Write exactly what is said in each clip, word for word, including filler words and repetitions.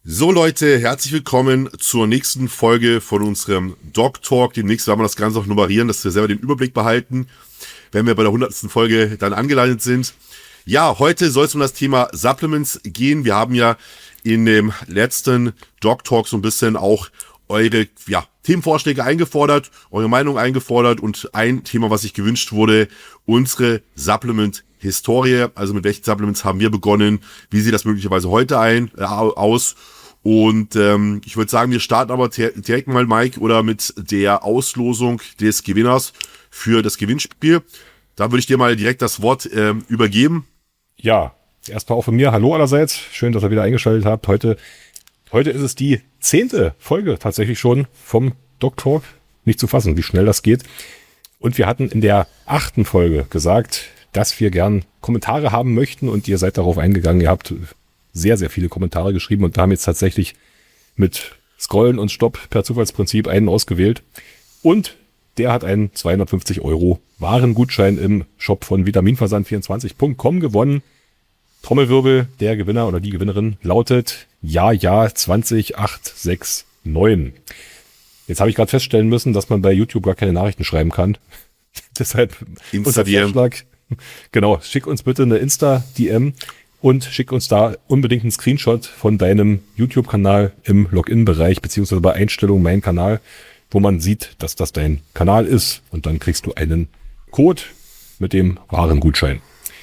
So Leute, herzlich willkommen zur nächsten Folge von unserem Doc Talk. Demnächst werden wir das Ganze auch nummerieren, dass wir selber den Überblick behalten, wenn wir bei der hundertsten Folge dann angelandet sind. Ja, heute soll es um das Thema Supplements gehen. Wir haben ja in dem letzten Doc Talk so ein bisschen auch eure ja, Themenvorschläge eingefordert, eure Meinung eingefordert und ein Thema, was sich gewünscht wurde, unsere Supplement-Historie. Also mit welchen Supplements haben wir begonnen? Wie sieht das möglicherweise heute ein, äh, aus? Und ähm, ich würde sagen, wir starten aber direkt mal, Mike, oder mit der Auslosung des Gewinners für das Gewinnspiel. Da würde ich dir mal direkt das Wort ähm, übergeben. Ja, erstmal auch von mir. Hallo allerseits. Schön, dass ihr wieder eingeschaltet habt. Heute, heute ist es die zehnte Folge tatsächlich schon vom Doc Talk. Nicht zu fassen, wie schnell das geht. Und wir hatten in der achten Folge gesagt, dass wir gern Kommentare haben möchten und ihr seid darauf eingegangen. Ihr habt sehr, sehr viele Kommentare geschrieben und wir haben jetzt tatsächlich mit Scrollen und Stopp per Zufallsprinzip einen ausgewählt. Und der hat einen zweihundertfünfzig Euro Warengutschein im Shop von vitaminversand vierundzwanzig punkt com gewonnen. Trommelwirbel, der Gewinner oder die Gewinnerin lautet Ja, Ja zwanzig acht sechs neun. Jetzt habe ich gerade feststellen müssen, dass man bei YouTube gar keine Nachrichten schreiben kann. Deshalb unser Vorschlag, genau, schick uns bitte eine Insta-D M und schick uns da unbedingt einen Screenshot von deinem YouTube-Kanal im Login-Bereich, beziehungsweise bei Einstellungen mein Kanal, wo man sieht, dass das dein Kanal ist. Und dann kriegst du einen Code mit dem Warengutschein.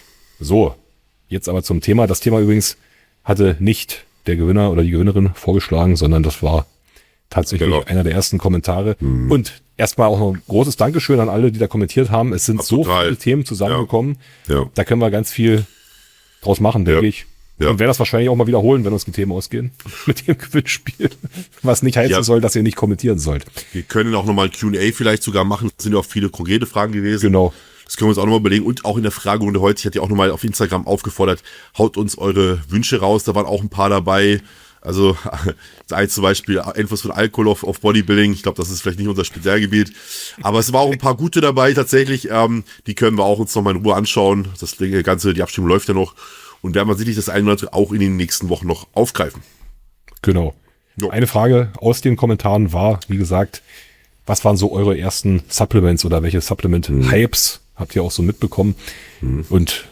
So, jetzt aber zum Thema. Das Thema übrigens hatte nicht der Gewinner oder die Gewinnerin vorgeschlagen, sondern das war tatsächlich genau einer der ersten Kommentare. Hm. Und erstmal auch noch ein großes Dankeschön an alle, die da kommentiert haben. Es sind Absolut. so viele Themen zusammengekommen. Ja. Ja. Da können wir ganz viel draus machen, denke ja. ich. Ja. Und werde das wahrscheinlich auch mal wiederholen, wenn uns die Themen ausgehen mit dem Gewinnspiel. Was nicht heißen ja. soll, dass ihr nicht kommentieren sollt. Wir können auch nochmal ein Q und A vielleicht sogar machen. Das sind ja auch viele konkrete Fragen gewesen. Genau. Das können wir uns auch nochmal überlegen. Und auch in der Fragerunde heute, ich hatte ja auch nochmal auf Instagram aufgefordert, haut uns eure Wünsche raus. Da waren auch ein paar dabei. Also eins zum Beispiel Infos von Alkohol auf, auf Bodybuilding. Ich glaube, das ist vielleicht nicht unser Spezialgebiet. Aber es war auch ein paar gute dabei tatsächlich. Ähm, die können wir auch uns nochmal in Ruhe anschauen. Das Ganze, die Abstimmung läuft ja noch. Und werden wir sicherlich das eine oder andere auch in den nächsten Wochen noch aufgreifen. Genau. Jo. Eine Frage aus den Kommentaren war, wie gesagt, was waren so eure ersten Supplements oder welche Supplement-Hypes hm. habt ihr auch so mitbekommen? Hm. Und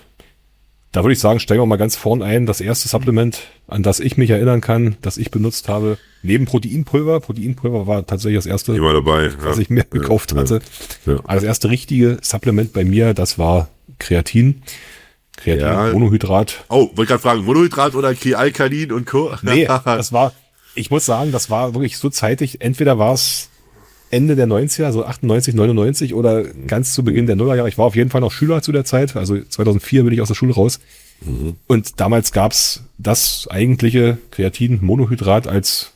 da würde ich sagen, steigen wir mal ganz vorn ein. Das erste Supplement, an das ich mich erinnern kann, das ich benutzt habe, neben Proteinpulver. Proteinpulver war tatsächlich das erste, Immer dabei, was ja. ich mir gekauft ja, hatte. Ja. Aber das erste richtige Supplement bei mir, das war Kreatin. Kreatin, ja. Monohydrat. Oh, wollte gerade fragen, Monohydrat oder Alkalin und Co.? Nee, das war, ich muss sagen, das war wirklich so zeitig. Entweder war es Ende der neunziger, so achtundneunzig, neunundneunzig oder ganz zu Beginn der Nullerjahre. Ich war auf jeden Fall noch Schüler zu der Zeit, also zweitausendvier bin ich aus der Schule raus. Mhm. Und damals gab's das eigentliche Kreatin-Monohydrat als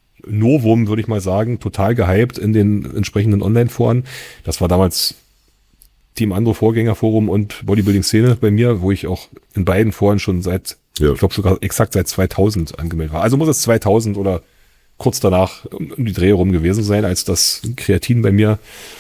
Novum, würde ich mal sagen, total gehypt in den entsprechenden Online-Foren. Das war damals Team Andro Vorgängerforum und Bodybuilding-Szene bei mir, wo ich auch in beiden Foren schon seit, ja. ich glaube sogar exakt seit zweitausend angemeldet war. Also muss es zweitausend oder kurz danach um die Dreh rum gewesen sein, als das Kreatin bei mir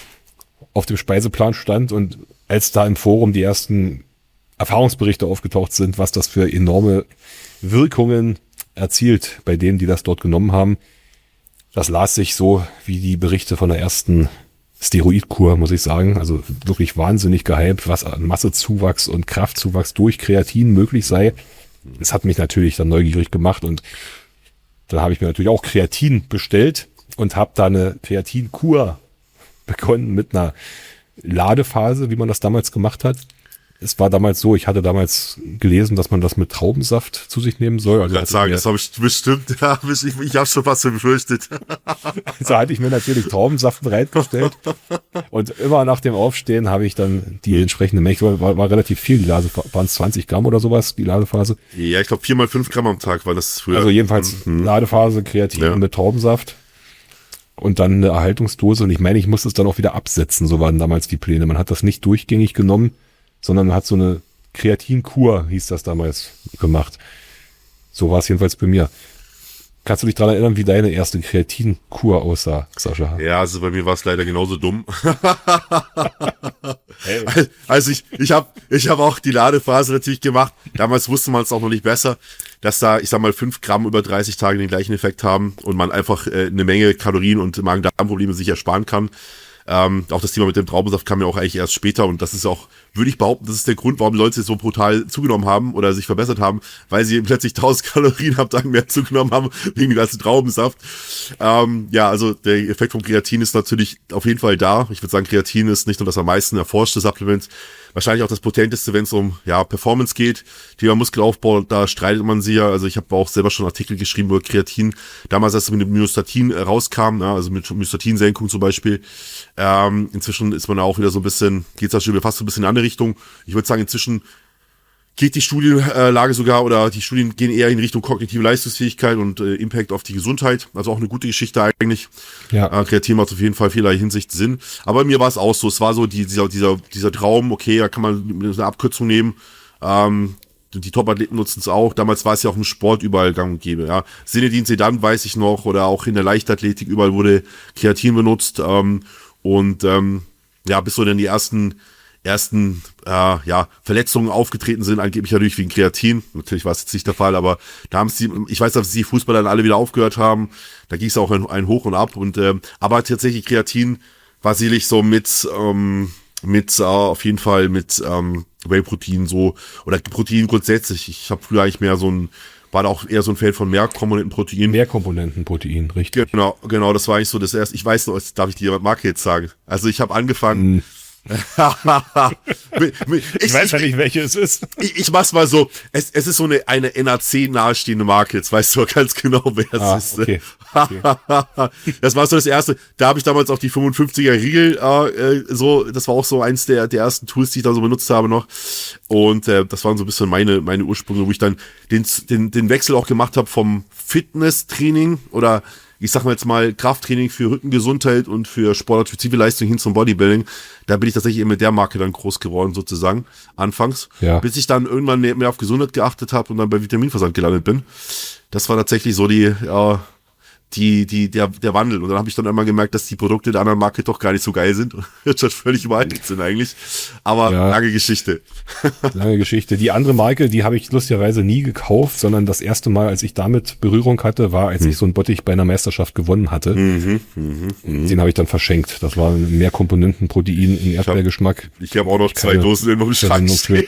auf dem Speiseplan stand und als da im Forum die ersten Erfahrungsberichte aufgetaucht sind, was das für enorme Wirkungen erzielt bei denen, die das dort genommen haben. Das las sich so wie die Berichte von der ersten Steroidkur, muss ich sagen. Also wirklich wahnsinnig gehypt, was an Massezuwachs und Kraftzuwachs durch Kreatin möglich sei. Das hat mich natürlich dann neugierig gemacht und dann habe ich mir natürlich auch Kreatin bestellt und habe da eine Kreatinkur begonnen mit einer Ladephase, wie man das damals gemacht hat. Es war damals so, ich hatte damals gelesen, dass man das mit Traubensaft zu sich nehmen soll. Also ich kann sagen, das habe ich bestimmt, ja, ich, ich habe schon fast so befürchtet. Also hatte ich mir natürlich Traubensaft bereitgestellt und immer nach dem Aufstehen habe ich dann die entsprechende Menge, war, war relativ viel, die Ladephase, waren es zwanzig Gramm oder sowas, die Ladephase. Ja, ich glaube vier mal fünf Gramm am Tag war das früher. Also jedenfalls mhm. Ladephase, Kreatin ja. mit Traubensaft und dann eine Erhaltungsdose und ich meine, ich musste es dann auch wieder absetzen, so waren damals die Pläne. Man hat das nicht durchgängig genommen, sondern man hat so eine Kreatinkur, hieß das damals, gemacht. So war es jedenfalls bei mir. Kannst du dich daran erinnern, wie deine erste Kreatinkur aussah, Sascha? Ja, also bei mir war es leider genauso dumm. Hey. Also ich, ich habe ich hab auch die Ladephase natürlich gemacht. Damals wusste man es auch noch nicht besser. dass da, ich sag mal, fünf Gramm über dreißig Tage den gleichen Effekt haben und man einfach äh, eine Menge Kalorien und Magen-Darm-Probleme sich ersparen kann. Ähm, auch das Thema mit dem Traubensaft kam ja auch eigentlich erst später und das ist auch, würde ich behaupten, das ist der Grund, warum die Leute so brutal zugenommen haben oder sich verbessert haben, weil sie plötzlich tausend Kalorien am Tag mehr zugenommen haben wegen dem ganzen Traubensaft. Ähm, ja, also der Effekt vom Kreatin ist natürlich auf jeden Fall da. Ich würde sagen, Kreatin ist nicht nur das am meisten erforschte Supplement, wahrscheinlich auch das potenteste, wenn es um ja Performance geht. Thema Muskelaufbau, da streitet man sich ja. Also ich habe auch selber schon Artikel geschrieben über Kreatin. Damals, als es mit dem Myostatin äh, rauskam, ja, also mit Myostatinsenkung zum Beispiel. Ähm, inzwischen ist man auch wieder so ein bisschen, geht es schon fast so ein bisschen in eine andere Richtung. Ich würde sagen, inzwischen geht die Studienlage sogar oder die Studien gehen eher in Richtung kognitive Leistungsfähigkeit und äh, Impact auf die Gesundheit. Also auch eine gute Geschichte eigentlich. Ja. Äh, Kreatin macht auf jeden Fall vielerlei Hinsicht Sinn. Aber bei mir war es auch so. Es war so die, dieser, dieser, dieser Traum, okay, da kann man eine Abkürzung nehmen. Ähm, die Top-Athleten nutzen es auch. Damals war es ja auch im Sport überall gang und gäbe. Ja. Zinedine Zidane weiß ich noch oder auch in der Leichtathletik überall wurde Kreatin benutzt. Ähm, und ähm, ja, bis so dann die ersten ersten äh, ja Verletzungen aufgetreten sind, angeblich natürlich wegen Kreatin. Natürlich war es jetzt nicht der Fall, aber da haben sie, ich weiß, dass die Fußballer dann alle wieder aufgehört haben. Da ging es auch ein, ein Hoch und Ab. Und ähm, aber tatsächlich Kreatin war sicherlich so mit ähm, mit äh, auf jeden Fall mit ähm, Whey-Protein so oder Protein grundsätzlich. Ich habe früher eigentlich mehr so ein war da auch eher so ein Fan von Mehrkomponentenprotein. Mehrkomponentenprotein, richtig. Genau, genau, das war eigentlich so das erste. Ich weiß noch, darf ich dir Marke jetzt sagen? Also ich habe angefangen. Mm. ich weiß ja nicht, welche es ist. Ich, ich mach's mal so, es, es ist so eine, eine N A C nahestehende Marke, jetzt weißt du ganz genau, wer es ah, ist. Okay. Okay. Das war so das erste, da habe ich damals auch die fünfundfünfziger Riegel, äh, so, das war auch so eins der, der ersten Tools, die ich da so benutzt habe noch und äh, das waren so ein bisschen meine, meine Ursprünge, wo ich dann den, den, den Wechsel auch gemacht habe vom Fitnesstraining oder ich sag mal jetzt mal Krafttraining für Rückengesundheit und für sportspezifische Leistung hin zum Bodybuilding. Da bin ich tatsächlich eben mit der Marke dann groß geworden sozusagen, anfangs. Ja. Bis ich dann irgendwann mehr, mehr auf Gesundheit geachtet habe und dann bei Vitaminversand gelandet bin. Das war tatsächlich so die, ja, die, die, der, der Wandel. Und dann habe ich dann einmal gemerkt, dass die Produkte der anderen Marke doch gar nicht so geil sind. Jetzt schon völlig überaltet sind eigentlich. Aber ja. lange Geschichte. Lange Geschichte. Die andere Marke, die habe ich lustigerweise nie gekauft, sondern das erste Mal, als ich damit Berührung hatte, war, als hm. ich so einen Bottich bei einer Meisterschaft gewonnen hatte. Mhm, mh, mh. Den habe ich dann verschenkt. Das war ein Mehrkomponentenprotein in Erdbeergeschmack. Ich habe hab auch noch zwei Dosen in meinem Schrank stehen.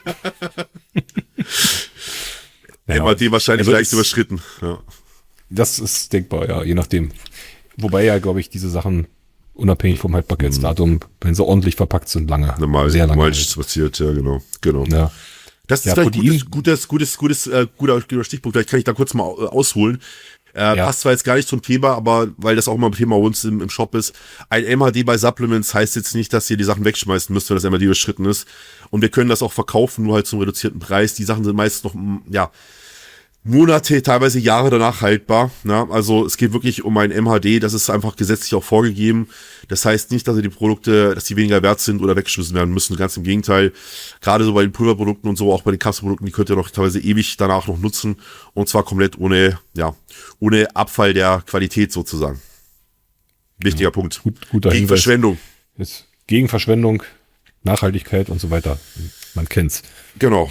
Ja, M A D wahrscheinlich also leicht überschritten. Ja. Das ist denkbar, ja, je nachdem. Wobei ja, glaube ich, diese Sachen unabhängig vom Haltbarkeitsdatum, wenn sie ordentlich verpackt sind, lange, normal, sehr lange. Normal passiert, ja, genau, genau. Ja. Das ist ja, vielleicht gutes, gutes, gutes, gutes, äh, guter, guter Stichpunkt. Vielleicht kann ich da kurz mal ausholen. Äh, ja. Passt zwar jetzt gar nicht zum Thema, aber weil das auch immer ein Thema bei uns im, im Shop ist. Ein M H D bei Supplements heißt jetzt nicht, dass ihr die Sachen wegschmeißen müsst, wenn das M H D überschritten ist. Und wir können das auch verkaufen, nur halt zum reduzierten Preis. Die Sachen sind meistens noch, ja, Monate, teilweise Jahre danach haltbar. Ne? Also es geht wirklich um ein M H D, das ist einfach gesetzlich auch vorgegeben. Das heißt nicht, dass die Produkte, dass die weniger wert sind oder weggeschmissen werden müssen. Ganz im Gegenteil. Gerade so bei den Pulverprodukten und so, auch bei den Kapselprodukten, die könnt ihr noch teilweise ewig danach noch nutzen. Und zwar komplett ohne, ja, ohne Abfall der Qualität sozusagen. Wichtiger ja, Punkt. Gut, guter Gegen Hinweis. Verschwendung. Ist gegen Verschwendung, Nachhaltigkeit und so weiter. Man kennt's. Genau.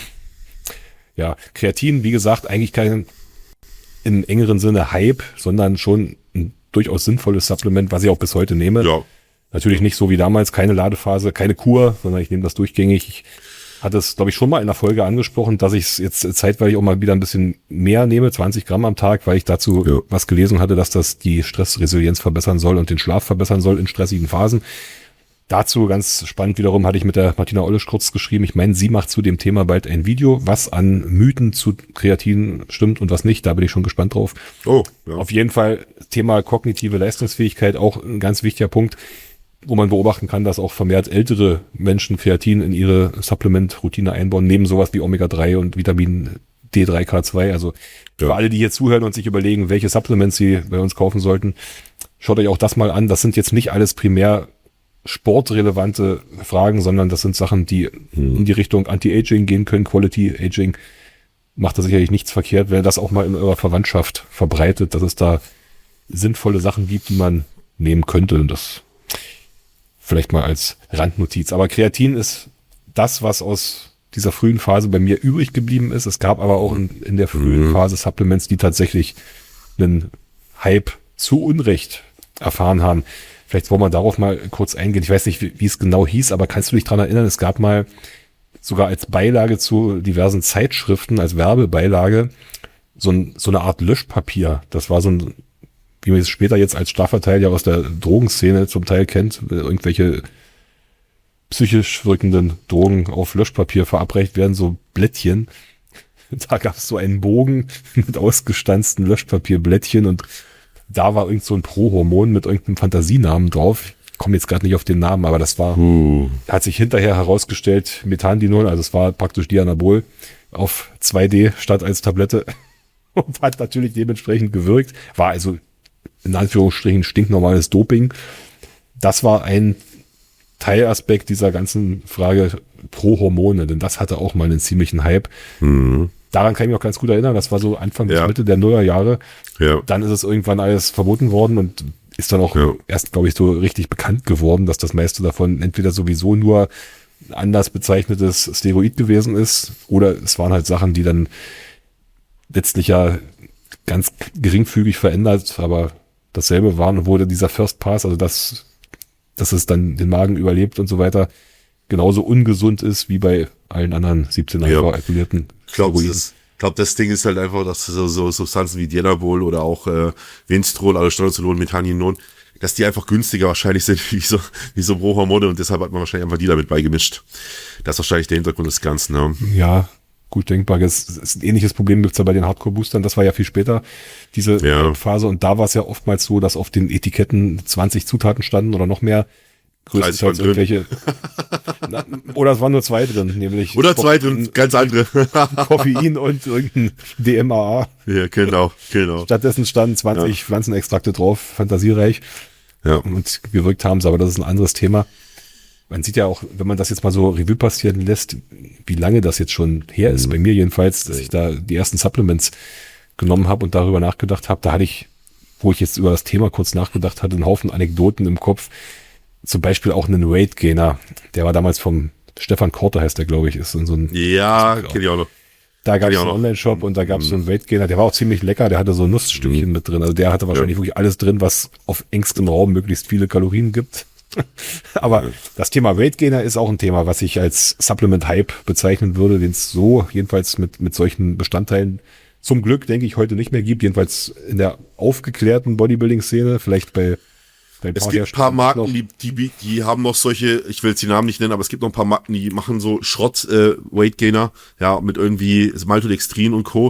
Ja, Kreatin, wie gesagt, eigentlich kein im engeren Sinne Hype, sondern schon ein durchaus sinnvolles Supplement, was ich auch bis heute nehme. Ja. Natürlich nicht so wie damals, keine Ladephase, keine Kur, sondern ich nehme das durchgängig. Ich hatte es, glaube ich, schon mal in der Folge angesprochen, dass ich es jetzt zeitweilig auch mal wieder ein bisschen mehr nehme, zwanzig Gramm am Tag, weil ich dazu ja. was gelesen hatte, dass das die Stressresilienz verbessern soll und den Schlaf verbessern soll in stressigen Phasen. Dazu ganz spannend wiederum hatte ich mit der Martina Ollisch kurz geschrieben. Ich meine, sie macht zu dem Thema bald ein Video, was an Mythen zu Kreatin stimmt und was nicht. Da bin ich schon gespannt drauf. Oh, ja. Auf jeden Fall Thema kognitive Leistungsfähigkeit, auch ein ganz wichtiger Punkt, wo man beobachten kann, dass auch vermehrt ältere Menschen Kreatin in ihre Supplement-Routine einbauen, neben sowas wie Omega drei und Vitamin D drei K zwei. Also für alle, die hier zuhören und sich überlegen, welche Supplements sie bei uns kaufen sollten, schaut euch auch das mal an. Das sind jetzt nicht alles primär sportrelevante Fragen, sondern das sind Sachen, die hm. in die Richtung Anti-Aging gehen können. Quality Aging macht da sicherlich nichts verkehrt, wenn ihr das auch mal in eurer Verwandtschaft verbreitet, dass es da sinnvolle Sachen gibt, die man nehmen könnte. Und das vielleicht mal als Randnotiz. Aber Kreatin ist das, was aus dieser frühen Phase bei mir übrig geblieben ist. Es gab aber auch in, in der frühen mhm. Phase Supplements, die tatsächlich einen Hype zu Unrecht erfahren haben. Vielleicht wollen wir darauf mal kurz eingehen. Ich weiß nicht, wie, wie es genau hieß, aber kannst du dich daran erinnern, es gab mal sogar als Beilage zu diversen Zeitschriften, als Werbebeilage, so, ein, so eine Art Löschpapier. Das war so ein, wie man es später jetzt als Strafverteidiger ja aus der Drogenszene zum Teil kennt, irgendwelche psychisch wirkenden Drogen auf Löschpapier verabreicht werden, so Blättchen. Da gab es so einen Bogen mit ausgestanzten Löschpapierblättchen und da war irgend so ein Pro-Hormon mit irgendeinem Fantasienamen drauf. Ich komme jetzt gerade nicht auf den Namen, aber das war, uh. hat sich hinterher herausgestellt, Methandinol, also es war praktisch Dianabol auf zwei D statt als Tablette und hat natürlich dementsprechend gewirkt. War also in Anführungsstrichen stinknormales Doping. Das war ein Teilaspekt dieser ganzen Frage pro Hormone, denn das hatte auch mal einen ziemlichen Hype. Mhm. Daran kann ich mich auch ganz gut erinnern, das war so Anfang bis ja. Mitte der Nullerjahre. Ja. Dann ist es irgendwann alles verboten worden und ist dann auch ja. erst, glaube ich, so richtig bekannt geworden, dass das meiste davon entweder sowieso nur ein anders bezeichnetes Steroid gewesen ist oder es waren halt Sachen, die dann letztlich ja ganz geringfügig verändert, aber dasselbe waren, wurde dieser First Pass, also das dass es dann den Magen überlebt und so weiter, genauso ungesund ist wie bei allen anderen siebzehn ja. alkoholierten Ich glaube, das, glaub, das Ding ist halt einfach, dass so, so Substanzen wie Dianabol oder auch äh, Winstrol, Aldosteronolol, Methaninol, dass die einfach günstiger wahrscheinlich sind wie so, wie so Pro-Hormone und deshalb hat man wahrscheinlich einfach die damit beigemischt. Das ist wahrscheinlich der Hintergrund des Ganzen. Ne? Ja, gut denkbar. Es ist ein ähnliches Problem gibt's ja bei den Hardcore-Boostern. Das war ja viel später, diese ja. Phase. Und da war es ja oftmals so, dass auf den Etiketten zwanzig Zutaten standen oder noch mehr. Größtenteils irgendwelche. Na, oder es waren nur zwei drin, nämlich. Oder zwei drin, ganz andere. Koffein und irgendein D M A A. Ja, genau, genau. Stattdessen standen zwanzig ja. Pflanzenextrakte drauf, fantasiereich. Ja. Und gewirkt haben sie, aber das ist ein anderes Thema. Man sieht ja auch, wenn man das jetzt mal so Revue passieren lässt, wie lange das jetzt schon her ist, mhm. bei mir jedenfalls, dass ich da die ersten Supplements genommen habe und darüber nachgedacht habe, da hatte ich, wo ich jetzt über das Thema kurz nachgedacht hatte, einen Haufen Anekdoten im Kopf. Zum Beispiel auch einen Weight Gainer, der war damals vom Stefan Korte, heißt der, glaube ich, ist in so ein. Ja, kenne ich auch noch. Da gab es einen Online-Shop und da gab es mhm. so einen Weight Gainer, der war auch ziemlich lecker, der hatte so Nussstückchen mhm. mit drin. Also der hatte wahrscheinlich ja. wirklich alles drin, was auf engstem Raum möglichst viele Kalorien gibt. Aber ja. das Thema Weight Gainer ist auch ein Thema, was ich als Supplement-Hype bezeichnen würde, den es so jedenfalls mit, mit solchen Bestandteilen zum Glück, denke ich, heute nicht mehr gibt. Jedenfalls in der aufgeklärten Bodybuilding-Szene, vielleicht bei Es gibt ein paar Marken, die, die, die haben noch solche, ich will jetzt die Namen nicht nennen, aber es gibt noch ein paar Marken, die machen so Schrott äh, Weight Gainer, ja, mit irgendwie Maltodextrin und Co.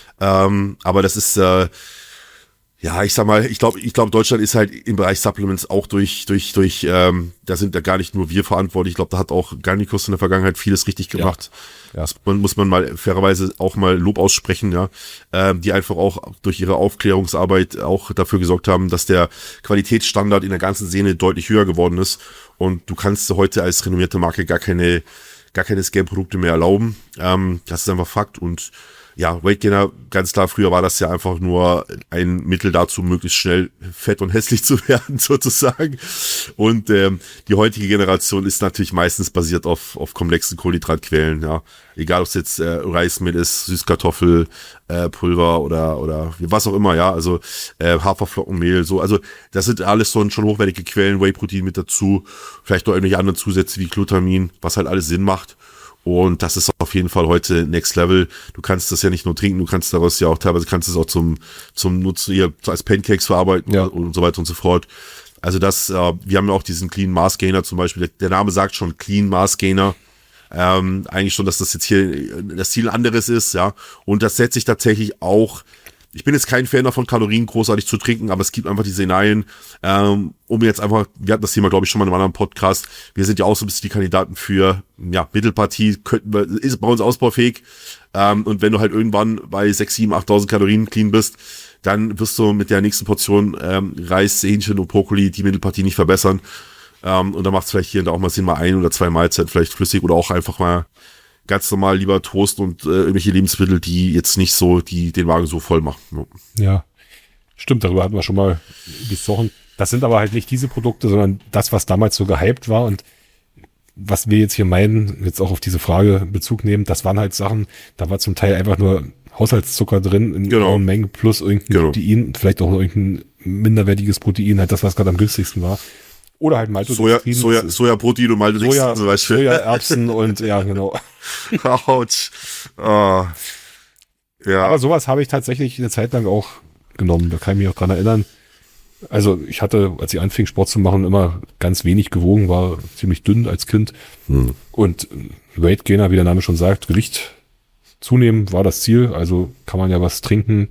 Ähm, aber das ist, äh, ja, ich sag mal, ich glaube, ich glaube, Deutschland ist halt im Bereich Supplements auch durch, durch, durch, ähm, da sind da gar nicht nur wir verantwortlich. Ich glaube, da hat auch Garnikus in der Vergangenheit vieles richtig gemacht. Ja. Ja. Das man, muss man mal fairerweise auch mal Lob aussprechen, ja, ähm, die einfach auch durch ihre Aufklärungsarbeit auch dafür gesorgt haben, dass der Qualitätsstandard in der ganzen Szene deutlich höher geworden ist. Und du kannst heute als renommierte Marke gar keine, gar keine Scam-Produkte mehr erlauben. Ähm, das ist einfach Fakt und ja, Weight Gainer, ganz klar, früher war das ja einfach nur ein Mittel dazu, möglichst schnell fett und hässlich zu werden, sozusagen. Und ähm, die heutige Generation ist natürlich meistens basiert auf auf komplexen Kohlenhydratquellen, ja. Egal, ob es jetzt äh, Reismehl ist, Süßkartoffel, äh, Pulver oder oder was auch immer, ja. Also äh, Haferflockenmehl, so. Also das sind alles so schon hochwertige Quellen, Whey-Protein mit dazu, vielleicht noch irgendwelche anderen Zusätze wie Glutamin, was halt alles Sinn macht. Und das ist auf jeden Fall heute Next Level. Du kannst das ja nicht nur trinken, du kannst daraus ja auch teilweise kannst es auch zum zum Nutzen hier als Pancakes verarbeiten ja. und so weiter und so fort. Also das, äh, wir haben ja auch diesen Clean Mass Gainer zum Beispiel. Der, der Name sagt schon Clean Mass Gainer. Ähm, eigentlich schon, dass das jetzt hier das Ziel ein anderes ist, ja. Und das setzt sich tatsächlich auch. Ich bin jetzt kein Fan davon, Kalorien großartig zu trinken, aber es gibt einfach die Szenarien, ähm, um jetzt einfach, wir hatten das Thema, glaube ich, schon mal in einem anderen Podcast, wir sind ja auch so ein bisschen die Kandidaten für, ja, Mittelpartie, könnten wir, ist bei uns ausbaufähig, ähm, und wenn du halt irgendwann bei sechs, sieben, achttausend Kalorien clean bist, dann wirst du mit der nächsten Portion ähm, Reis, Hähnchen und Brokkoli die Mittelpartie nicht verbessern, ähm, und dann macht es vielleicht hier und da auch mal Sinn, mal ein oder zwei Mahlzeiten vielleicht flüssig oder auch einfach mal ganz normal lieber Toast und äh, irgendwelche Lebensmittel, die jetzt nicht so, die den Magen so voll machen. Ja. ja, stimmt, darüber hatten wir schon mal gesprochen. Das sind aber halt nicht diese Produkte, sondern das, was damals so gehypt war. Und was wir jetzt hier meinen, jetzt auch auf diese Frage Bezug nehmen, das waren halt Sachen, da war zum Teil einfach nur Haushaltszucker drin in Genau. hohen Mengen plus irgendein Genau. Protein, vielleicht auch noch irgendein minderwertiges Protein, halt das, was gerade am günstigsten war. Oder halt Soja, Maltodextrin. Soja, Sojaprotein und Maltodextrin Soja, zum Beispiel. Sojaerbsen und ja, genau. Autsch. Ah. Ja. Aber sowas habe ich tatsächlich eine Zeit lang auch genommen. Da kann ich mich auch dran erinnern. Also ich hatte, als ich anfing, Sport zu machen, immer ganz wenig gewogen, war ziemlich dünn als Kind. Hm. Und Weight Gainer, wie der Name schon sagt, Gewicht zunehmen war das Ziel. Also kann man ja was trinken,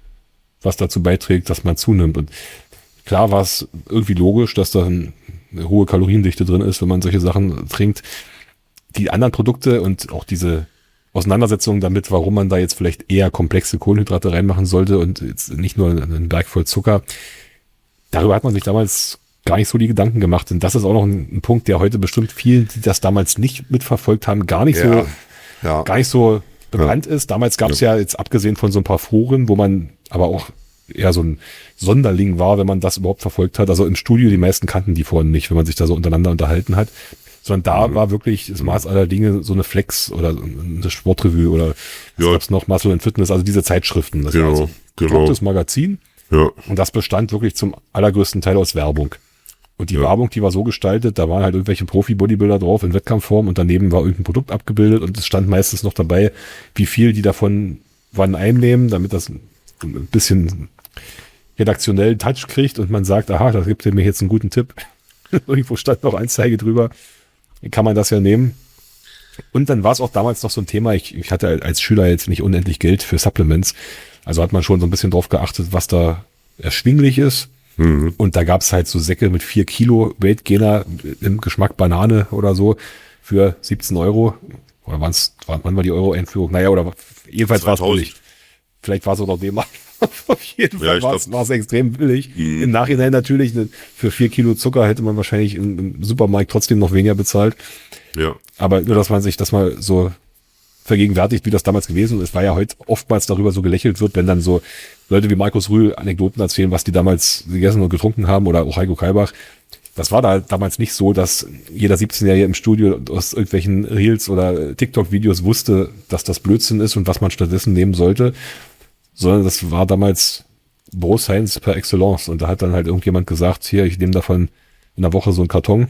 was dazu beiträgt, dass man zunimmt. Und klar war es irgendwie logisch, dass da eine hohe Kaloriendichte drin ist, wenn man solche Sachen trinkt. Die anderen Produkte und auch diese Auseinandersetzung damit, warum man da jetzt vielleicht eher komplexe Kohlenhydrate reinmachen sollte und jetzt nicht nur einen Berg voll Zucker, darüber hat man sich damals gar nicht so die Gedanken gemacht. Und das ist auch noch ein, ein Punkt, der heute bestimmt vielen, die das damals nicht mitverfolgt haben, gar nicht Ja. so, Ja. gar nicht so bekannt ist. Damals gab es ja. ja jetzt abgesehen von so ein paar Foren, wo man aber auch eher so ein Sonderling war, wenn man das überhaupt verfolgt hat. Also im Studio, die meisten kannten die Foren nicht, wenn man sich da so untereinander unterhalten hat. Sondern da mhm. war wirklich das Maß aller Dinge so eine Flex oder eine Sportrevue oder was Ja. gab's noch, Muscle and Fitness, also diese Zeitschriften. Das Genau, war also ein genau. gedrucktes Magazin. Ja. Und das bestand wirklich zum allergrößten Teil aus Werbung. Und die Ja. Werbung, die war so gestaltet, da waren halt irgendwelche Profi-Bodybuilder drauf in Wettkampfform und daneben war irgendein Produkt abgebildet und es stand meistens noch dabei, wie viel die davon wann einnehmen, damit das ein bisschen redaktionellen Touch kriegt und man sagt, aha, das gibt mir jetzt einen guten Tipp. Irgendwo stand noch Anzeige drüber. Kann man das ja nehmen. Und dann war es auch damals noch so ein Thema, ich, ich hatte als Schüler jetzt nicht unendlich Geld für Supplements, also hat man schon so ein bisschen drauf geachtet, was da erschwinglich ist. Mhm. Und da gab es halt so Säcke mit vier Kilo Weight Gainer im Geschmack Banane oder so für siebzehn Euro. Oder waren's, wann war die Euro-Einführung? Naja, oder jedenfalls war es billig. Vielleicht war es auch noch D-Mark. Auf jeden Fall Ja, war es glaub- extrem billig. Mhm. Im Nachhinein natürlich, ne, für vier Kilo Zucker hätte man wahrscheinlich im, im Supermarkt trotzdem noch weniger bezahlt. Ja. Aber nur, dass man sich das mal so vergegenwärtigt, wie das damals gewesen ist. Es war ja heute oftmals darüber so gelächelt wird, wenn dann so Leute wie Markus Rühl Anekdoten erzählen, was die damals gegessen und getrunken haben oder auch Heiko Kalbach. Das war da damals nicht so, dass jeder siebzehnjährige im Studio aus irgendwelchen Reels oder TikTok-Videos wusste, dass das Blödsinn ist und was man stattdessen nehmen sollte, sondern das war damals Bro Science per Excellence. Und da hat dann halt irgendjemand gesagt, hier, ich nehme davon in der Woche so einen Karton.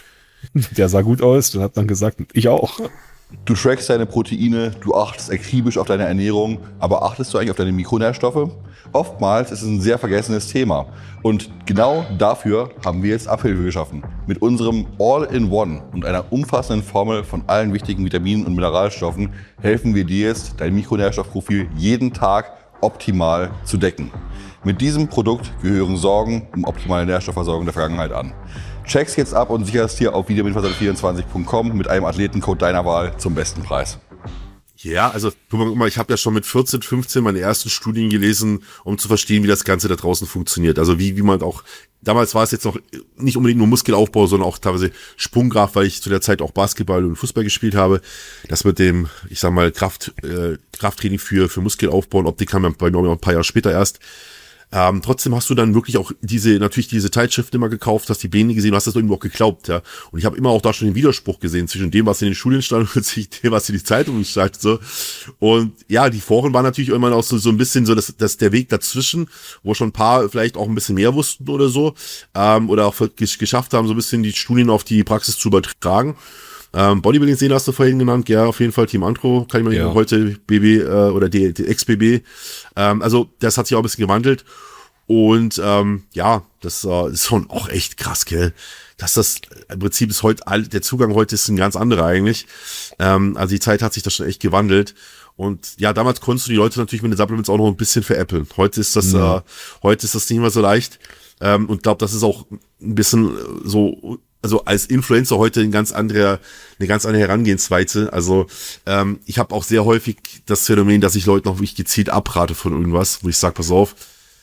Der sah gut aus und hat dann gesagt, ich auch. Du trackst deine Proteine, du achtest akribisch auf deine Ernährung, aber achtest du eigentlich auf deine Mikronährstoffe? Oftmals ist es ein sehr vergessenes Thema. Und genau dafür haben wir jetzt Abhilfe geschaffen. Mit unserem All-in-One und einer umfassenden Formel von allen wichtigen Vitaminen und Mineralstoffen helfen wir dir jetzt, dein Mikronährstoffprofil jeden Tag optimal zu decken. Mit diesem Produkt gehören Sorgen um optimale Nährstoffversorgung der Vergangenheit an. Check's jetzt ab und sicherst dir auf videomitversand vierundzwanzig punkt com mit einem Athletencode deiner Wahl zum besten Preis. Ja, also guck mal, ich habe ja schon mit vierzehn, fünfzehn meine ersten Studien gelesen, um zu verstehen, wie das Ganze da draußen funktioniert. Also wie wie man auch, damals war es jetzt noch nicht unbedingt nur Muskelaufbau, sondern auch teilweise Sprungkraft, weil ich zu der Zeit auch Basketball und Fußball gespielt habe. Das mit dem, ich sag mal, Kraft äh, Krafttraining für für Muskelaufbau und Optik kam ja bei mir auch ein paar Jahre später erst. Ähm, trotzdem hast du dann wirklich auch diese, natürlich diese Zeitschriften immer gekauft, hast die Pläne gesehen, hast das irgendwo auch geglaubt, ja. Und ich habe immer auch da schon den Widerspruch gesehen zwischen dem, was in den Studien stand und dem, was in die Zeitungen stand, so. Und ja, die Foren waren natürlich irgendwann auch so, so ein bisschen so, dass, dass der Weg dazwischen, wo schon ein paar vielleicht auch ein bisschen mehr wussten oder so, ähm, oder auch geschafft haben, so ein bisschen die Studien auf die Praxis zu übertragen. Ähm, Bodybuilding-Szene hast du vorhin genannt, ja, auf jeden Fall Team Antro, kann ich mal Ja. nicht, heute B B äh, oder die, die Ex-B B. Ähm, also das hat sich auch ein bisschen gewandelt und ähm, ja, das äh, ist schon auch echt krass, gell? Dass das im Prinzip ist heute, all, der Zugang heute ist ein ganz anderer eigentlich. Ähm, also die Zeit hat sich da schon echt gewandelt. Und ja, damals konntest du die Leute natürlich mit den Supplements auch noch ein bisschen veräppeln. Heute ist das, Ja. äh, heute ist das nicht mehr so leicht. Ähm, und glaube, das ist auch ein bisschen so, also als Influencer heute ein ganz anderer, eine ganz andere Herangehensweise. Also ähm, ich habe auch sehr häufig das Phänomen, dass ich Leuten auch wirklich gezielt abrate von irgendwas, wo ich sage, pass auf.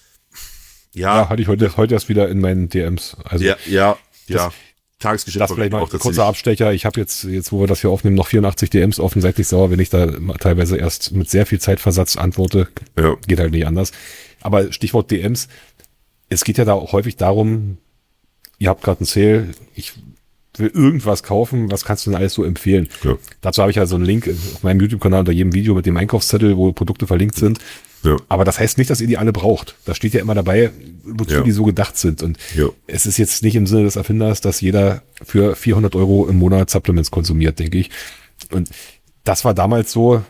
Ja, Ja, hatte ich heute, heute erst wieder in meinen D Ms. Also ja, ja, ja. Das- Tagesgeschäft das vielleicht mal auch ein kurzer Abstecher. Ich habe jetzt, jetzt wo wir das hier aufnehmen, noch vierundachtzig D Ms offen. Seid nicht sauer, wenn ich da teilweise erst mit sehr viel Zeitversatz antworte. Ja. Geht halt nicht anders. Aber Stichwort D Ms. Es geht ja da auch häufig darum, ihr habt gerade einen Sale, ich will irgendwas kaufen, was kannst du denn alles so empfehlen? Ja. Dazu habe ich ja so einen Link auf meinem YouTube-Kanal unter jedem Video mit dem Einkaufszettel, wo Produkte verlinkt sind. Ja. Aber das heißt nicht, dass ihr die alle braucht. Da steht ja immer dabei, wozu Ja. die so gedacht sind. Und Ja. es ist jetzt nicht im Sinne des Erfinders, dass jeder für vierhundert Euro im Monat Supplements konsumiert, denke ich. Und das war damals so,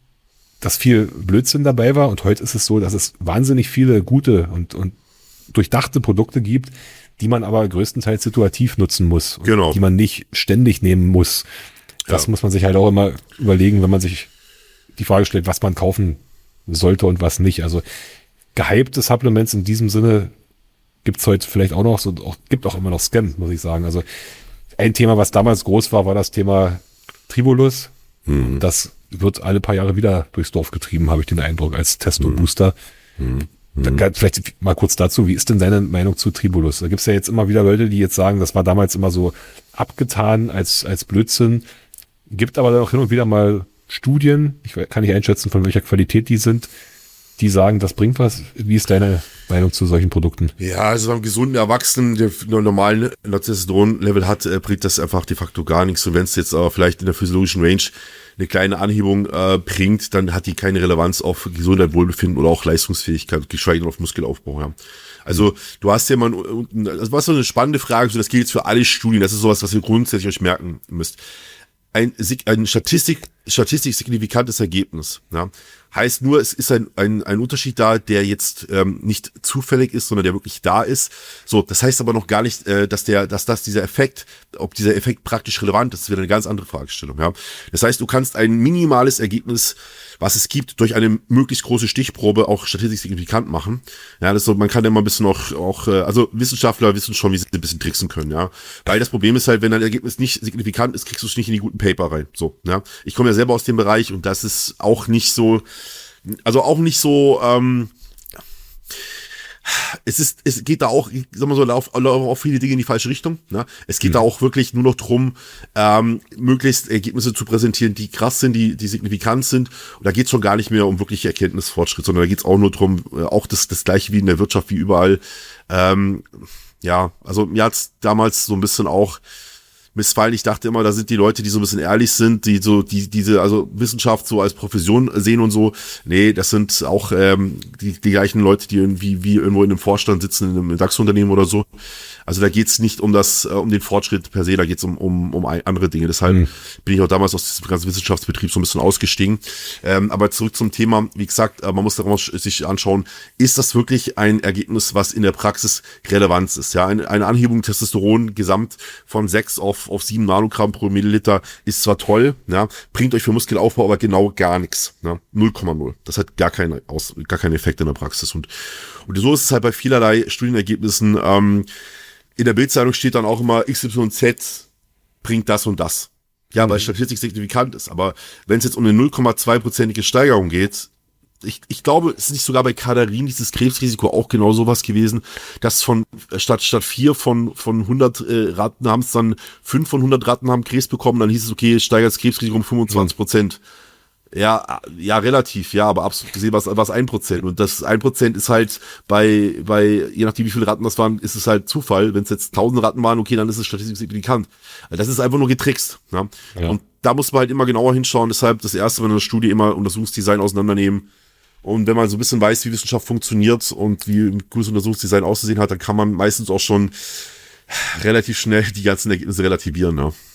dass viel Blödsinn dabei war. Und heute ist es so, dass es wahnsinnig viele gute und, und durchdachte Produkte gibt, die man aber größtenteils situativ nutzen muss. Und Genau. die man nicht ständig nehmen muss. Das Ja. muss man sich halt auch immer überlegen, wenn man sich die Frage stellt, was man kaufen sollte und was nicht. Also gehypte Supplements in diesem Sinne gibt's heute vielleicht auch noch, so auch, gibt auch immer noch Scam, muss ich sagen. Also ein Thema, was damals groß war, war das Thema Tribulus. Mhm. Das wird alle paar Jahre wieder durchs Dorf getrieben, habe ich den Eindruck, als Testo-Booster. Mhm. Da, vielleicht mal kurz dazu, wie ist denn deine Meinung zu Tribulus? Da gibt's ja jetzt immer wieder Leute, die jetzt sagen, das war damals immer so abgetan als, als Blödsinn. Gibt aber dann auch hin und wieder mal Studien, ich kann nicht einschätzen, von welcher Qualität die sind, die sagen, das bringt was. Wie ist deine Meinung zu solchen Produkten? Ja, also beim gesunden Erwachsenen, der einen normalen Testosteron-Level hat, äh, bringt das einfach de facto gar nichts. Und wenn es jetzt aber vielleicht in der physiologischen Range eine kleine Anhebung äh, bringt, dann hat die keine Relevanz auf Gesundheit, Wohlbefinden oder auch Leistungsfähigkeit, geschweige denn auf Muskelaufbau. Ja. Also du hast ja mal, das war so eine spannende Frage, so das gilt jetzt für alle Studien, das ist sowas, was ihr grundsätzlich euch merken müsst. Ein, ein Statistik, statistisch signifikantes Ergebnis. Ja. Heißt nur, es ist ein, ein, ein Unterschied da, der jetzt ähm, nicht zufällig ist, sondern der wirklich da ist. So, das heißt aber noch gar nicht, äh, dass der, dass das dieser Effekt, ob dieser Effekt praktisch relevant ist, ist wieder eine ganz andere Fragestellung. Ja. Das heißt, du kannst ein minimales Ergebnis, was es gibt, durch eine möglichst große Stichprobe auch statistisch signifikant machen. Ja, das so, man kann ja immer ein bisschen auch, auch, also Wissenschaftler wissen schon, wie sie ein bisschen tricksen können, ja. Weil das Problem ist halt, wenn ein Ergebnis nicht signifikant ist, kriegst du es nicht in die guten Paper rein. So, ja. Ich komme ja selber aus dem Bereich und das ist auch nicht so, also auch nicht so, ähm, es ist, es geht da auch, ich sag mal so, auf, auf viele Dinge in die falsche Richtung. Ne? Es geht mhm. da auch wirklich nur noch drum, ähm, möglichst Ergebnisse zu präsentieren, die krass sind, die, die signifikant sind. Und da geht es schon gar nicht mehr um wirklich Erkenntnisfortschritt, sondern da geht es auch nur drum, äh, auch das, das Gleiche wie in der Wirtschaft, wie überall. Ähm, ja, also mir hat's damals so ein bisschen auch missfallen. Ich dachte immer, da sind die Leute, die so ein bisschen ehrlich sind, die so die diese also Wissenschaft so als Profession sehen und so. Nee, das sind auch ähm, die, die gleichen Leute, die irgendwie wie irgendwo in einem Vorstand sitzen, in einem DAX-Unternehmen oder so. Also da geht's nicht um das, äh, um den Fortschritt per se, da geht's um um um andere Dinge. Deshalb mhm. bin ich auch damals aus diesem ganzen Wissenschaftsbetrieb so ein bisschen ausgestiegen. Ähm, aber zurück zum Thema, wie gesagt, äh, man muss darauf sich anschauen, ist das wirklich ein Ergebnis, was in der Praxis Relevanz ist? Ja, eine, eine Anhebung Testosteron gesamt von sechs auf auf sieben Nanogramm pro Milliliter ist zwar toll, ja, bringt euch für Muskelaufbau aber genau gar nichts, ne? null Komma null. Das hat gar keine Aus, gar keinen Effekt in der Praxis und und so ist es halt bei vielerlei Studienergebnissen. Ähm, in der Bildzeitung steht dann auch immer X Y Z bringt das und das. Ja, mhm. weil Statistik signifikant ist. Aber wenn es jetzt um eine null Komma zwei prozentige Steigerung geht, ich, ich glaube, es ist nicht sogar bei Kadarin dieses Krebsrisiko auch genau sowas gewesen, dass von statt statt vier von von hundert äh, Ratten haben es dann fünf von hundert Ratten haben Krebs bekommen, dann hieß es, okay, steigert das Krebsrisiko um fünfundzwanzig Prozent. Ja, ja, relativ, ja, aber absolut gesehen war es ein Prozent. Und das ein Prozent ist halt bei, bei, je nachdem wie viele Ratten das waren, ist es halt Zufall. Wenn es jetzt tausend Ratten waren, okay, dann ist es statistisch signifikant. Das ist einfach nur getrickst. Ne? Ja. Und da muss man halt immer genauer hinschauen. Deshalb das Erste, wenn du eine Studie immer Untersuchungsdesign auseinandernehmen. Und wenn man so ein bisschen weiß, wie Wissenschaft funktioniert und wie ein gutes Untersuchungsdesign auszusehen hat, dann kann man meistens auch schon relativ schnell die ganzen Ergebnisse relativieren.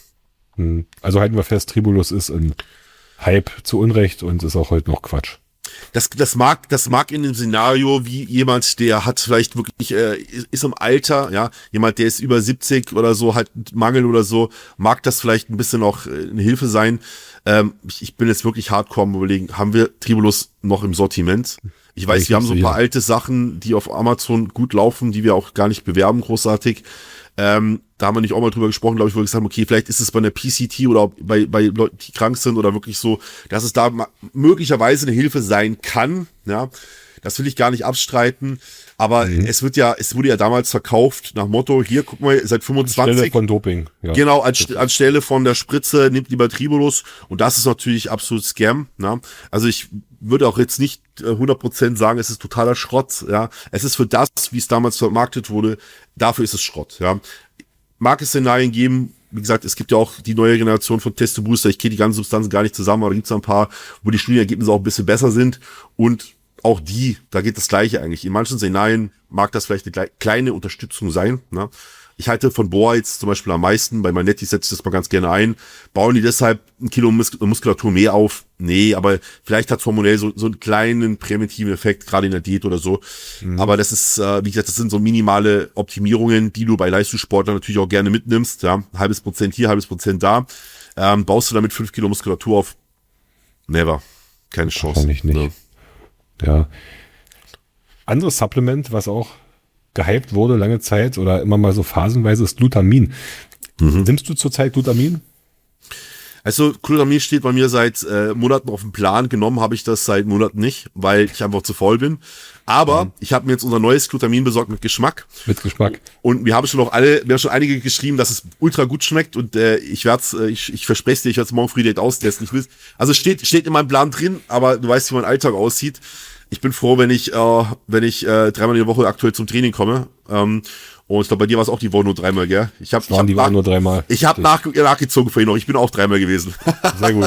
Ne? Also halten wir fest, Tribulus ist ein Hype zu Unrecht und ist auch heute noch Quatsch. Das, das mag, das mag in dem Szenario wie jemand, der hat vielleicht wirklich, äh, ist, ist im Alter, ja, jemand, der ist über siebzig oder so, hat Mangel oder so, mag das vielleicht ein bisschen auch äh, eine Hilfe sein. Ähm, ich, ich bin jetzt wirklich hardcore am Überlegen, haben wir Tribulus noch im Sortiment? Ich weiß, ich wir haben so ein paar alte Sachen, die auf Amazon gut laufen, die wir auch gar nicht bewerben, großartig. Ähm, da haben wir nicht auch mal drüber gesprochen, glaube ich, wo wir gesagt haben, okay, vielleicht ist es bei einer P C T oder bei, bei Leuten, die krank sind oder wirklich so, dass es da möglicherweise eine Hilfe sein kann, ja. Das will ich gar nicht abstreiten, aber mhm. es wird ja, es wurde ja damals verkauft nach Motto, hier, guck mal, seit fünfundzwanzig. Anstelle von Doping. Ja. Genau, anst- anstelle von der Spritze nimmt lieber Tribulus und das ist natürlich absolut Scam, ne? Also ich würde auch jetzt nicht hundert Prozent sagen, es ist totaler Schrott, ja. Es ist für das, wie es damals vermarktet wurde, dafür ist es Schrott, ja. Mag es Szenarien geben, wie gesagt, es gibt ja auch die neue Generation von Testo Booster. Ich kenne die ganzen Substanzen gar nicht zusammen, aber da gibt es ein paar, wo die Studienergebnisse auch ein bisschen besser sind. Und auch die, da geht das Gleiche eigentlich. In manchen Szenarien mag das vielleicht eine kleine Unterstützung sein. Ne? Ich halte von Boa jetzt zum Beispiel am meisten, bei Manetti setze ich das mal ganz gerne ein. Bauen die deshalb ein Kilo Mus- Muskulatur mehr auf? Nee, aber vielleicht hat es hormonell so, so einen kleinen präventiven Effekt, gerade in der Diät oder so. Mhm. Aber das ist, äh, wie gesagt, das sind so minimale Optimierungen, die du bei Leistungssportlern natürlich auch gerne mitnimmst. Ja, halbes Prozent hier, halbes Prozent da. Ähm, baust du damit fünf Kilo Muskulatur auf? Never. Keine Chance. Wahrscheinlich nicht. Ja. ja. Anderes Supplement, was auch gehypt wurde lange Zeit oder immer mal so phasenweise, ist Glutamin. Mhm. Nimmst du zurzeit Glutamin? Also Glutamin steht bei mir seit äh, Monaten auf dem Plan. Genommen habe ich das seit Monaten nicht, weil ich einfach zu faul bin. Aber mhm. ich habe mir jetzt unser neues Glutamin besorgt mit Geschmack. Mit Geschmack. Und wir haben schon noch alle, wir haben schon einige geschrieben, dass es ultra gut schmeckt. Und äh, ich werde äh, ich, ich verspreche es dir, ich werde es morgen früh direkt austesten. Ich will, also steht steht in meinem Plan drin, aber du weißt, wie mein Alltag aussieht. Ich bin froh, wenn ich, äh, wenn ich äh, dreimal in der Woche aktuell zum Training komme. Ähm, und ich glaube, bei dir war es auch die Woche nur dreimal, gell? Ich habe hab die Woche nur dreimal. Ich habe nach, nachgezogen vorhin noch. Ich bin auch dreimal gewesen. Sehr gut.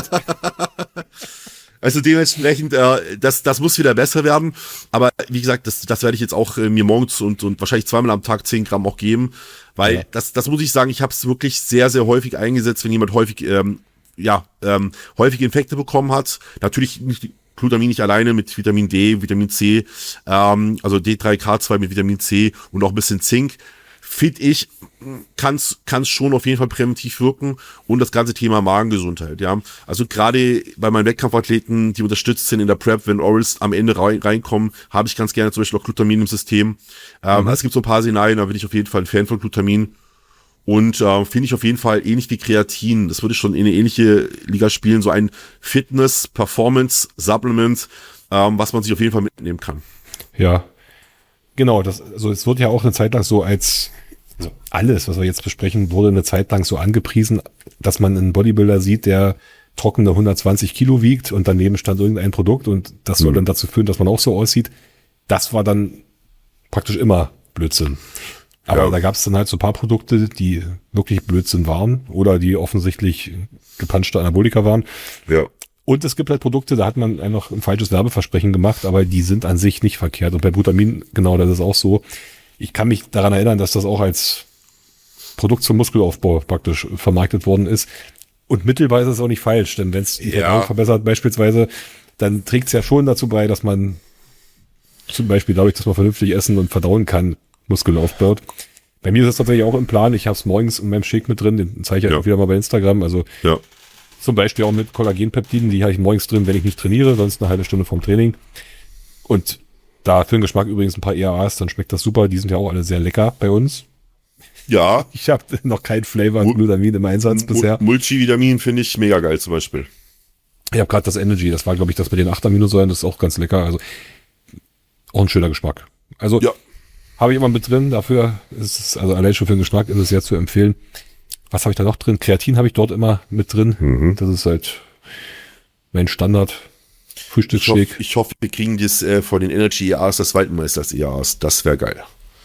Also dementsprechend, äh, das, das muss wieder besser werden. Aber wie gesagt, das, das werde ich jetzt auch äh, mir morgens und, und wahrscheinlich zweimal am Tag zehn Gramm auch geben. Weil ja. das, das muss ich sagen, ich habe es wirklich sehr, sehr häufig eingesetzt, wenn jemand häufig, ähm, ja, ähm, häufige Infekte bekommen hat. Natürlich nicht Glutamin nicht alleine, mit Vitamin D, Vitamin C, ähm, also D drei K zwei mit Vitamin C und auch ein bisschen Zink. Finde ich, kann es schon auf jeden Fall präventiv wirken und das ganze Thema Magengesundheit, ja. Also gerade bei meinen Wettkampfathleten, die unterstützt sind in der Prep, wenn Orals am Ende rein, reinkommen, habe ich ganz gerne zum Beispiel auch Glutamin im System. Ähm, mhm. Es gibt so ein paar Szenarien, da bin ich auf jeden Fall ein Fan von Glutamin. Und äh, finde ich auf jeden Fall ähnlich wie Kreatin. Das würde schon in eine ähnliche Liga spielen, so ein Fitness-Performance-Supplement, ähm, was man sich auf jeden Fall mitnehmen kann. Ja, genau. Das, also es wird ja auch eine Zeit lang so als, also alles, was wir jetzt besprechen, wurde eine Zeit lang so angepriesen, dass man einen Bodybuilder sieht, der trockene hundertzwanzig Kilo wiegt und daneben stand irgendein Produkt und das soll mhm. dann dazu führen, dass man auch so aussieht. Das war dann praktisch immer Blödsinn. Aber ja. da gab es dann halt so ein paar Produkte, die wirklich Blödsinn waren oder die offensichtlich gepanschte Anabolika waren. Ja. Und es gibt halt Produkte, da hat man einfach ein falsches Werbeversprechen gemacht, aber die sind an sich nicht verkehrt. Und bei Glutamin, genau, das ist auch so. Ich kann mich daran erinnern, dass das auch als Produkt zum Muskelaufbau praktisch vermarktet worden ist. Und mittelweise ist es auch nicht falsch, denn wenn es die Verdauung verbessert beispielsweise, dann trägt es ja schon dazu bei, dass man zum Beispiel dadurch, dass man vernünftig essen und verdauen kann, Muskeln aufbaut. Bei mir ist es tatsächlich auch im Plan. Ich habe es morgens in meinem Shake mit drin. Den zeige ich ja auch wieder mal bei Instagram. Also ja. zum Beispiel auch mit Kollagenpeptiden. Die habe ich morgens drin, wenn ich nicht trainiere. Sonst eine halbe Stunde vorm Training. Und da für den Geschmack übrigens ein paar E A As. Dann schmeckt das super. Die sind ja auch alle sehr lecker bei uns. Ja. Ich habe noch kein Flavor Glutamin im Einsatz M- bisher. Multivitamin finde ich mega geil zum Beispiel. Ich habe gerade das Energy. Das war, glaube ich, das mit den acht Aminosäuren. Das ist auch ganz lecker. Also auch ein schöner Geschmack. Also ja. Habe ich immer mit drin, dafür ist es, also allein schon für den Geschmack ist es sehr zu empfehlen. Was habe ich da noch drin? Kreatin habe ich dort immer mit drin. Mhm. Das ist halt mein Standard Frühstücksshake. Ich hoffe, ich hoffe, wir kriegen das äh, von den Energy E As, das Waldmeisters E As. Das wäre geil.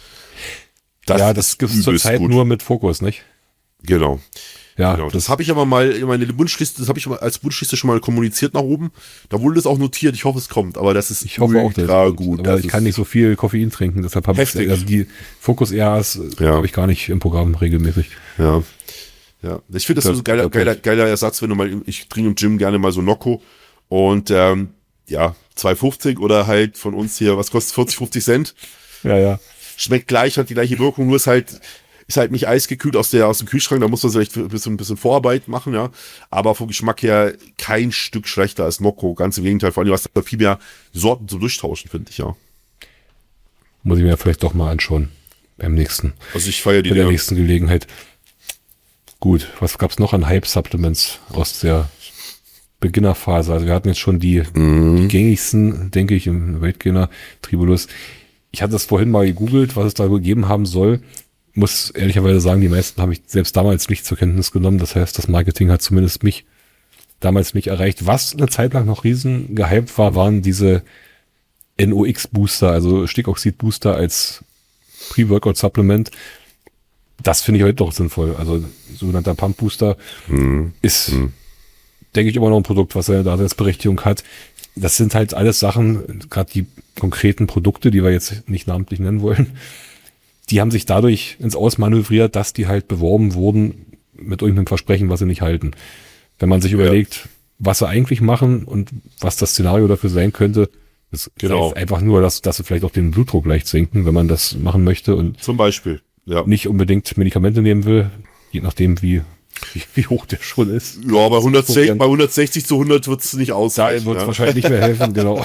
Das ja, das gibt es zurzeit nur mit Fokus, nicht? Genau. Ja, genau. Das, das habe ich aber mal in meine Wunschliste, das habe ich mal als Wunschliste schon mal kommuniziert nach oben. Da wurde das auch notiert. Ich hoffe, es kommt, aber das ist ich hoffe auch, das gut. Aber ich kann nicht so viel Koffein trinken, deshalb habe ich also die Fokus-E As ja. habe ich gar nicht im Programm regelmäßig. Ja. Ja, ich finde das, das so ein geiler, geiler, geiler Ersatz, wenn du mal, ich trinke im Gym gerne mal so Nocco und ähm, ja, zwei fünfzig oder halt von uns hier, was kostet vierzig, fünfzig Cent? Ja, ja. Schmeckt gleich, hat die gleiche Wirkung, nur ist halt ist halt nicht eisgekühlt aus der aus dem Kühlschrank, da muss man vielleicht ein bisschen, ein bisschen Vorarbeit machen, ja. Aber vom Geschmack her kein Stück schlechter als Nocco, ganz im Gegenteil, vor allem was da viel mehr Sorten zum Durchtauschen, finde ich, ja. Muss ich mir vielleicht doch mal anschauen beim nächsten. Also ich feiere die bei der nächsten Gelegenheit. Gut, was gab's noch an Hype-Supplements aus der Beginnerphase? Also wir hatten jetzt schon die, mhm. die gängigsten, denke ich, im Weightgainer, Tribulus. Ich hatte das vorhin mal gegoogelt, was es da gegeben haben soll. Muss ehrlicherweise sagen, die meisten habe ich selbst damals nicht zur Kenntnis genommen. Das heißt, das Marketing hat zumindest mich damals nicht erreicht. Was eine Zeit lang noch riesen gehypt war, waren diese N O X-Booster, also Stickoxid-Booster als Pre-Workout-Supplement. Das finde ich heute doch sinnvoll. Also sogenannter Pump Booster Mhm. ist, Mhm. denke ich, immer noch ein Produkt, was seine Daseinsberechtigung hat. Das sind halt alles Sachen, gerade die konkreten Produkte, die wir jetzt nicht namentlich nennen wollen, die haben sich dadurch ins Ausmanövriert, dass die halt beworben wurden mit irgendeinem Versprechen, was sie nicht halten. Wenn man sich überlegt, was sie eigentlich machen und was das Szenario dafür sein könnte, ist Genau. einfach nur, dass, dass sie vielleicht auch den Blutdruck leicht senken, wenn man das machen möchte und Zum Beispiel. Ja. nicht unbedingt Medikamente nehmen will, je nachdem, wie, wie, wie hoch der schon ist. Ja, bei hundertsechzig, bei hundertsechzig zu hundert wird es nicht Da ausreichen. wird es ja. wahrscheinlich nicht mehr helfen, genau.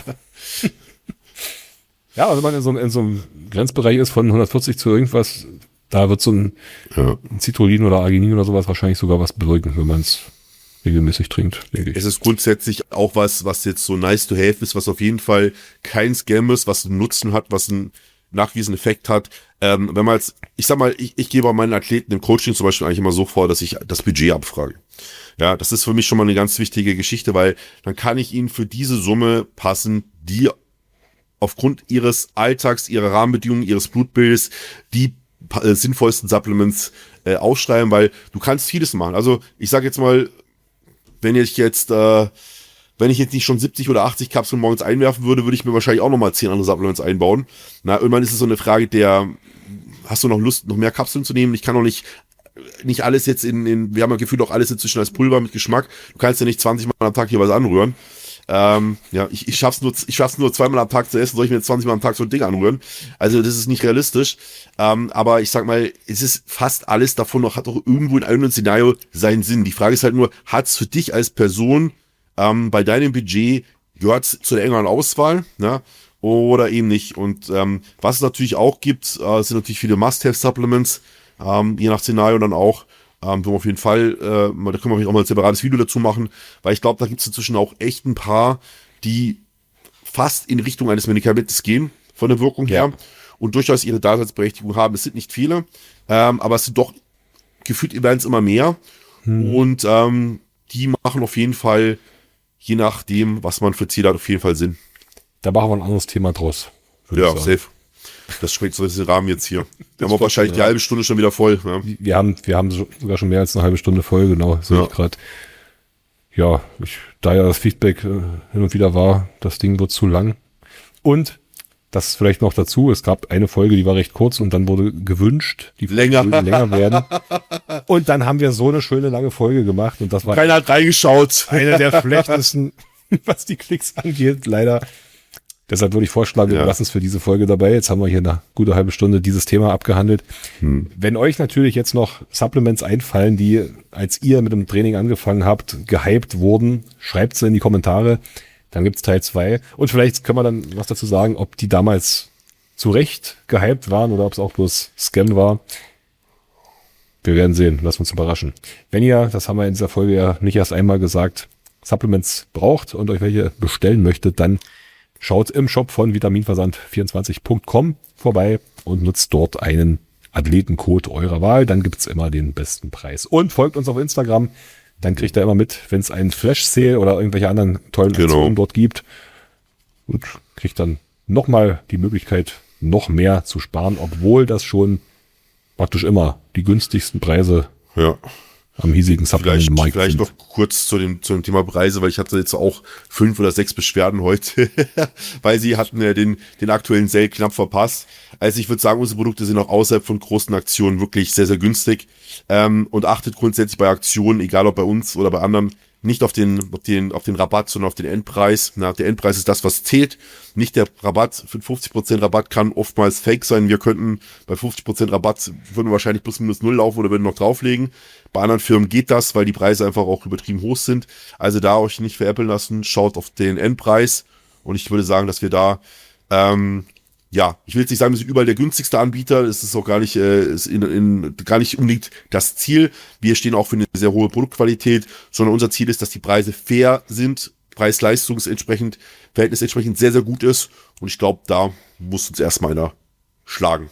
Ja, also wenn man in so, einem- in so einem Grenzbereich ist von hundertvierzig zu irgendwas, da wird so ein, Ja. ein Citrullin oder Arginin oder sowas wahrscheinlich sogar was bewirken, wenn man es regelmäßig trinkt, denke ich. Es ist grundsätzlich auch was, was jetzt so nice to have ist, was auf jeden Fall kein Scam ist, was einen Nutzen hat, was einen nachgewiesenen Effekt hat. Ähm, wenn man jetzt, ich sag mal, ich, ich gebe meinen Athleten im Coaching zum Beispiel eigentlich immer so vor, dass ich das Budget abfrage. Ja, das ist für mich schon mal eine ganz wichtige Geschichte, weil dann kann ich ihnen für diese Summe passen, die aufgrund ihres Alltags, ihrer Rahmenbedingungen, ihres Blutbildes die äh, sinnvollsten Supplements äh, aufschreiben, weil du kannst vieles machen. Also ich sage jetzt mal, wenn ich jetzt, äh, wenn ich jetzt nicht schon siebzig oder achtzig Kapseln morgens einwerfen würde, würde ich mir wahrscheinlich auch nochmal zehn andere Supplements einbauen. Na, irgendwann ist es so eine Frage der, hast du noch Lust, noch mehr Kapseln zu nehmen? Ich kann doch nicht, nicht alles jetzt in, in wir haben ja gefühlt auch alles inzwischen als Pulver mit Geschmack. Du kannst ja nicht zwanzig Mal am Tag hier was anrühren. Ähm, ja, ich, ich schaff's nur, ich schaff's nur zweimal am Tag zu essen, soll ich mir jetzt zwanzig Mal am Tag so ein Ding anrühren? Also, das ist nicht realistisch. Ähm, aber ich sag mal, es ist fast alles davon noch, hat auch irgendwo in einem Szenario seinen Sinn. Die Frage ist halt nur, hat's für dich als Person, ähm, bei deinem Budget, gehört's zu der engeren Auswahl, ne? Oder eben nicht. Und, ähm, was es natürlich auch gibt, äh, sind natürlich viele Must-Have-Supplements, ähm, je nach Szenario dann auch. Ähm, wir auf jeden Fall, äh, mal- da können wir vielleicht auch mal ein separates Video dazu machen, weil ich glaube, da gibt es inzwischen auch echt ein paar, die fast in Richtung eines Medikamentes gehen, von der Wirkung her, und durchaus ihre Daseinsberechtigung haben. Es sind nicht viele, ähm, aber es sind doch gefühlt werden es immer mehr. Und ähm, die machen auf jeden Fall, je nachdem, was man für Ziele hat, auf jeden Fall Sinn. Da machen wir ein anderes Thema draus. würde Ja, ich sagen. safe. Das sprengt so den Rahmen jetzt hier. Wir haben auch wird wahrscheinlich schon, die ja. halbe Stunde schon wieder voll. Ja. Wir haben, wir haben so- sogar schon mehr als eine halbe Stunde voll, genau, sehe Ja. ich gerade. Ja, ich, da ja das Feedback äh, hin und wieder war, das Ding wird zu lang. Und das vielleicht noch dazu, es gab eine Folge, die war recht kurz und dann wurde gewünscht, die Länger. Folgen länger werden. Und dann haben wir so eine schöne lange Folge gemacht und das war Keiner hat reingeschaut. eine der schlechtesten, was die Klicks angeht, leider. Deshalb würde ich vorschlagen, wir Ja. lassen es für diese Folge dabei. Jetzt haben wir hier eine gute halbe Stunde dieses Thema abgehandelt. Hm. Wenn euch natürlich jetzt noch Supplements einfallen, die, als ihr mit dem Training angefangen habt, gehypt wurden, schreibt sie in die Kommentare. Dann gibt's Teil zwei. Und vielleicht können wir dann was dazu sagen, ob die damals zu Recht gehypt waren oder ob es auch bloß Scam war. Wir werden sehen. Lassen wir uns überraschen. Wenn ihr, das haben wir in dieser Folge ja nicht erst einmal gesagt, Supplements braucht und euch welche bestellen möchtet, dann schaut im Shop von vitaminversand vierundzwanzig punkt com vorbei und nutzt dort einen Athletencode eurer Wahl. Dann gibt's immer den besten Preis. Und folgt uns auf Instagram. Dann kriegt ihr immer mit, wenn es einen Flash-Sale oder irgendwelche anderen tollen Genau. Aktionen dort gibt. Und kriegt dann nochmal die Möglichkeit, noch mehr zu sparen, obwohl das schon praktisch immer die günstigsten Preise Ja. am hiesigen Vielleicht, Supplement-Markt vielleicht sind. noch kurz zu dem, zu dem Thema Preise, weil ich hatte jetzt auch fünf oder sechs Beschwerden heute, weil sie hatten ja den, den aktuellen Sale knapp verpasst. Also ich würde sagen, unsere Produkte sind auch außerhalb von großen Aktionen wirklich sehr, sehr günstig. Ähm, und achtet grundsätzlich bei Aktionen, egal ob bei uns oder bei anderen, nicht auf den, auf den, auf den Rabatt, sondern auf den Endpreis. Na, der Endpreis ist das, was zählt. Nicht der Rabatt. Für fünfzig Prozent Rabatt kann oftmals fake sein. Wir könnten bei fünfzig Prozent Rabatt, würden wir wahrscheinlich plus minus null laufen oder würden noch drauflegen. Bei anderen Firmen geht das, weil die Preise einfach auch übertrieben hoch sind. Also da euch nicht veräppeln lassen. Schaut auf den Endpreis. Und ich würde sagen, dass wir da, ähm, ja, ich will jetzt nicht sagen, wir sind überall der günstigste Anbieter. Es ist auch gar nicht, äh, ist in, in, gar nicht unbedingt das Ziel. Wir stehen auch für eine sehr hohe Produktqualität, sondern unser Ziel ist, dass die Preise fair sind, Preis-Leistung entsprechend, Verhältnis entsprechend sehr, sehr gut ist. Und ich glaube, da muss uns erstmal einer schlagen.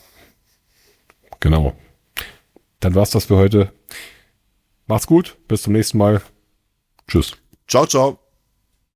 Genau. Dann war's das für heute. Macht's gut. Bis zum nächsten Mal. Tschüss. Ciao, ciao.